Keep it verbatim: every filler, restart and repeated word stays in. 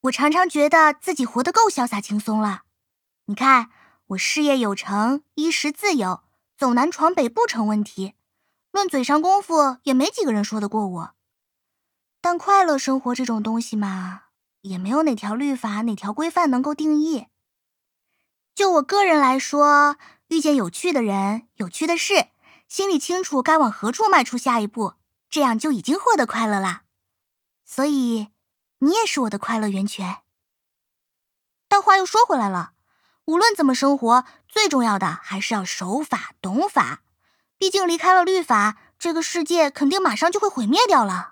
我常常觉得自己活得够潇洒轻松了。你看，我事业有成，衣食自有，走南闯北不成问题，论嘴上功夫也没几个人说得过我。但快乐生活这种东西嘛，也没有哪条律法哪条规范能够定义。就我个人来说，遇见有趣的人，有趣的事，心里清楚该往何处迈出下一步，这样就已经获得快乐啦。所以你也是我的快乐源泉。但话又说回来了，无论怎么生活，最重要的还是要守法懂法。毕竟离开了律法，这个世界肯定马上就会毁灭掉了。